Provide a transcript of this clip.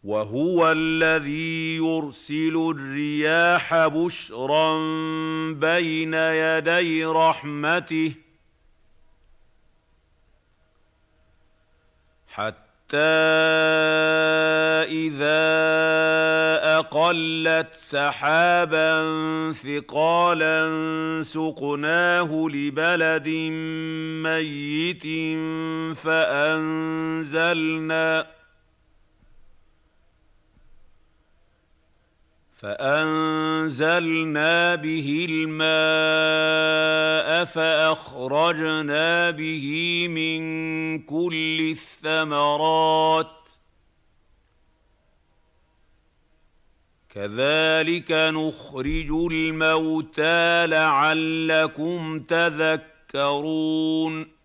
وهو الذي يرسل الرياح بشرا بين يدي رحمته حتى إذا أقلت سحابا ثقالا سقناه لبلد ميت فأنزلنا به الماء فأخرجنا به من كل الثمرات كذلك نخرج الموتى لعلكم تذكرون